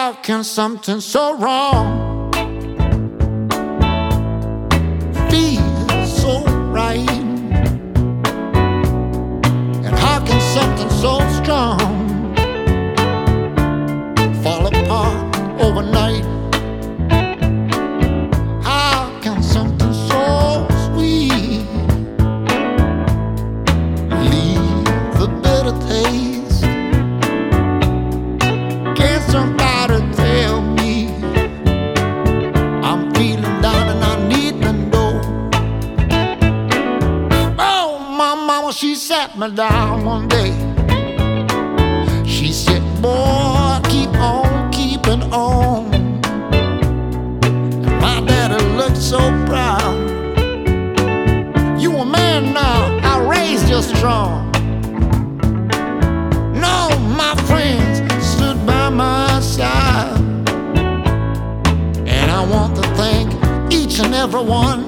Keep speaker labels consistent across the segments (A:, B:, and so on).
A: How can something so wrong feel so right? And how can something so strong fall apart overnight? How can something so sweet leave a bitter taste? Can somebody tell me I'm feeling down and I need to know? Oh, my mama, she sat me down one day. She said, boy, keep on keeping on. And my daddy looked so proud. You a man now, I raised you strong. No, my friends stood by my side, and I want to thank each and every one.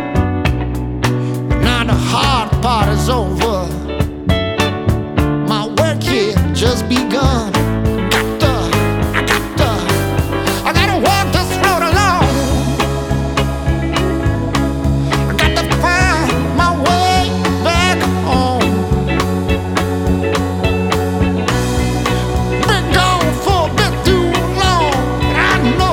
A: Now the hard part is over. My work here just begun. I gotta walk this road alone. I got to find my way back home. Been gone for a bit too long, but I know,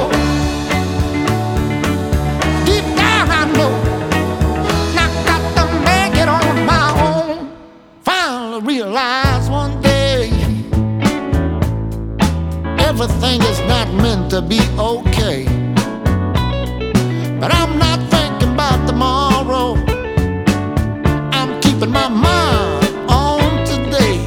A: deep down I know, I got to make it on my own. Finally realized one day everything is not meant to be okay. But I'm not thinking about tomorrow. I'm keeping my mind on today.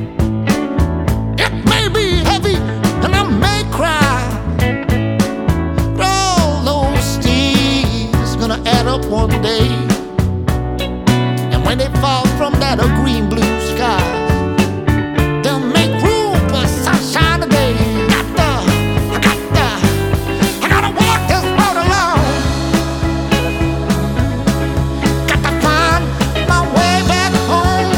A: It may be heavy and I may cry, but all those tears gonna add up one day. And when they fall from that green blue sky, they'll make room for sunshine today. I gotta walk this road alone. Got to find my way back home.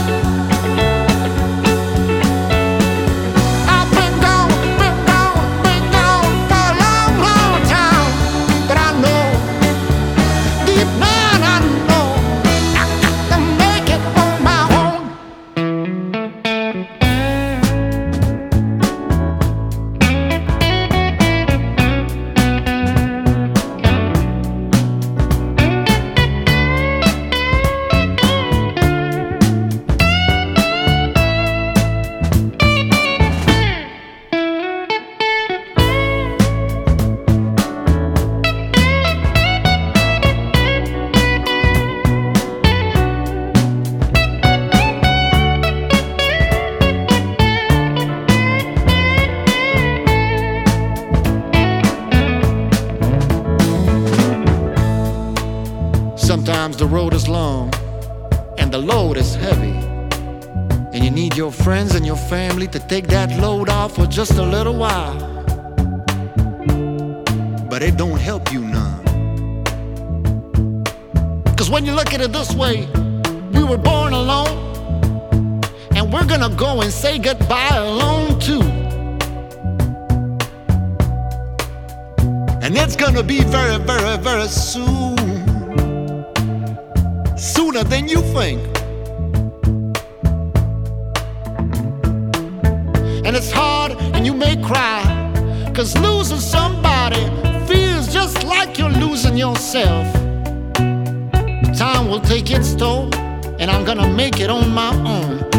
A: I've been gone for a long, long time. But I know, deep down I know, I got to make it on my own. Sometimes the road is long and the load is heavy, and you need your friends and your family to take that load off for just a little while. But it don't help you none. 'Cause when you look at it this way, we were born alone, and we're gonna go and say goodbye alone too. And it's gonna be very, very, very soon. Sooner than you think. And it's hard and you may cry, 'cause losing somebody feels just like you're losing yourself. Time will take its toll, and I'm gonna make it on my own.